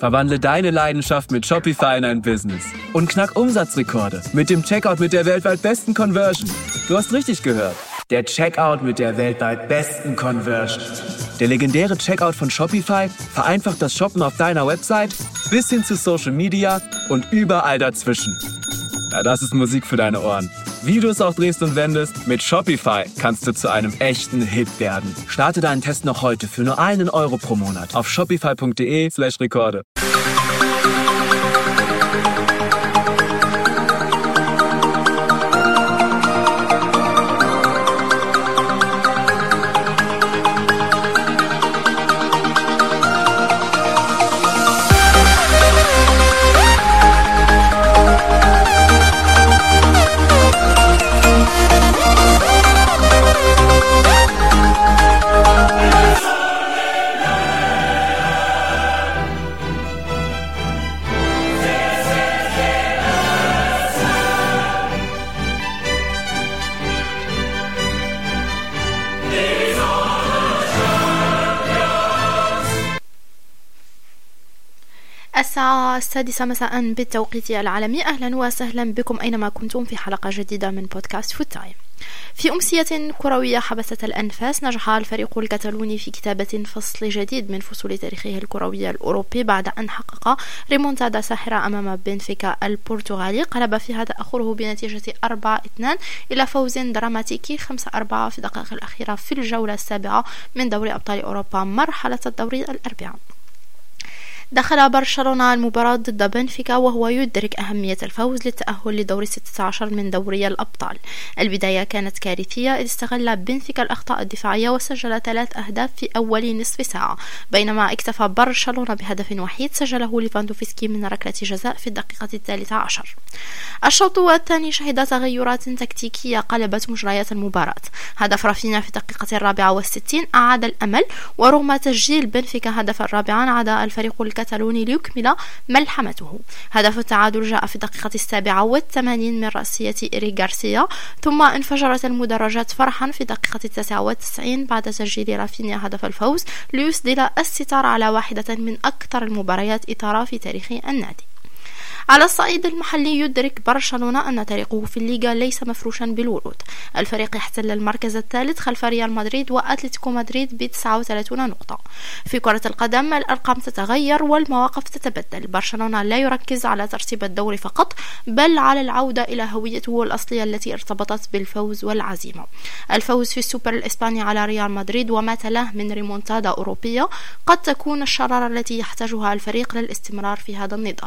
Verwandle deine Leidenschaft mit Shopify in ein Business und knack Umsatzrekorde mit dem Checkout mit der weltweit besten Conversion. Du hast richtig gehört. Der Checkout mit der weltweit besten Conversion. Der legendäre Checkout von Shopify vereinfacht das Shoppen auf deiner Website bis hin zu Social Media und überall dazwischen. Ja, das ist Musik für deine Ohren. Wie du es auch drehst und wendest, mit Shopify kannst du zu einem echten Hit werden. Starte deinen Test noch heute für nur €1 pro Monat auf shopify.de/Rekorde. الساعة 6 مساء بالتوقيت العالمي. أهلا وسهلا بكم أينما كنتم في حلقة جديدة من بودكاست فوت تايم. في أمسية كروية حبست الأنفاس، نجح الفريق الكتالوني في كتابة فصل جديد من فصول تاريخه الكروي الأوروبي بعد أن حقق ريمونتادا ساحرة أمام بنفيكا البرتغالي، قلب فيها تأخره بنتيجة 4-2 إلى فوز دراماتيكي 5-4 في الدقائق الأخيرة في الجولة السابعة من دوري أبطال أوروبا مرحلة الدوري الأربعة. دخل برشلونة المباراة ضد بنفيكا وهو يدرك أهمية الفوز للتأهل لدور 16 من دوري الأبطال. البداية كانت كارثية، إذ استغل بنفيكا الأخطاء الدفاعية وسجل 3 أهداف في أول نصف ساعة، بينما اكتفى برشلونة بهدف وحيد سجله ليفاندوفسكي من ركلة جزاء في الدقيقة 13. الشوط الثاني شهد تغيرات تكتيكية قلبت مجريات المباراة. هدف رافينيا في الدقيقة 64 أعاد الأمل، ورغم تسجيل بنفيكا هدف الرابع عاد الفريق الكتالوني ليكمل ملحمته. هدف التعادل جاء في الدقيقة 87 من رأسية إريك غارسيا، ثم انفجرت المدرجات فرحا في الدقيقة 99 بعد تسجيل رافينيا هدف الفوز ليسدل الستار على واحدة من أكثر المباريات إثارة في تاريخ النادي. على الصعيد المحلي يدرك برشلونة أن طريقه في الليغا ليس مفروشا بالورود. الفريق يحتل المركز الثالث خلف ريال مدريد وأتلتيكو مدريد ب 39 نقطة. في كرة القدم الأرقام تتغير والمواقف تتبدل. برشلونة لا يركز على ترتيب الدوري فقط، بل على العودة إلى هويته الأصلية التي ارتبطت بالفوز والعزيمة. الفوز في السوبر الإسباني على ريال مدريد وما تلاه من ريمونتادا أوروبية قد تكون الشرارة التي يحتاجها الفريق للاستمرار في هذا النضال.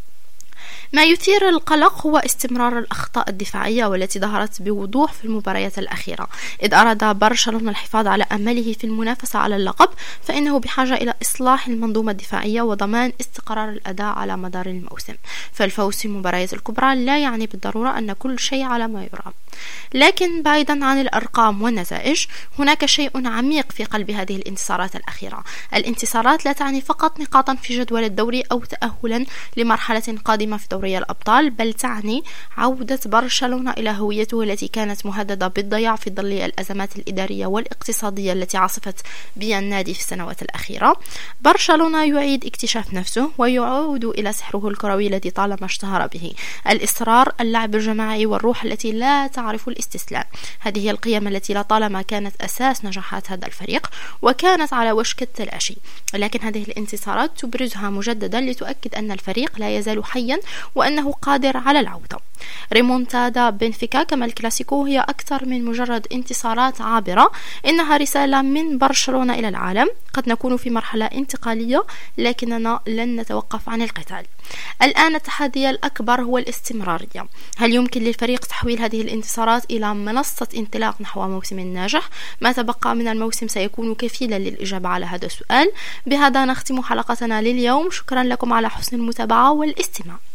ما يثير القلق هو استمرار الأخطاء الدفاعية والتي ظهرت بوضوح في المباريات الأخيرة. إذ أراد برشلونة الحفاظ على أمله في المنافسة على اللقب، فإنه بحاجة إلى إصلاح المنظومة الدفاعية وضمان استقرار الأداء على مدار الموسم. فالفوز في المباريات الكبرى لا يعني بالضرورة أن كل شيء على ما يرام. لكن بعيدا عن الأرقام والنتائج، هناك شيء عميق في قلب هذه الانتصارات الأخيرة. الانتصارات لا تعني فقط نقاطا في جدول الدوري أو تأهلا لمرحلة قادمة في دوري الأبطال، بل تعني عودة برشلونة إلى هويته التي كانت مهددة بالضياع في ظل الأزمات الإدارية والاقتصادية التي عصفت بها النادي في السنوات الأخيرة. برشلونة يعيد اكتشاف نفسه ويعود إلى سحره الكروي الذي طالما اشتهر به: الإصرار، اللعب الجماعي، والروح التي لا تعرف الاستسلام. هذه هي القيم التي لطالما كانت أساس نجاحات هذا الفريق وكانت على وشك التلاشي، لكن هذه الانتصارات تبرزها مجددا لتؤكد أن الفريق لا يزال حيا وأنه قادر على العودة. ريمونتادا بنفيكا كما الكلاسيكو هي أكثر من مجرد انتصارات عابرة، إنها رسالة من برشلونة إلى العالم: قد نكون في مرحلة انتقالية لكننا لن نتوقف عن القتال. الآن التحدي الأكبر هو الاستمرارية. هل يمكن للفريق تحويل هذه الانتصارات إلى منصة انطلاق نحو موسم ناجح؟ ما تبقى من الموسم سيكون كفيلا للإجابة على هذا السؤال. بهذا نختم حلقتنا لليوم. شكرا لكم على حسن المتابعة والاستماع.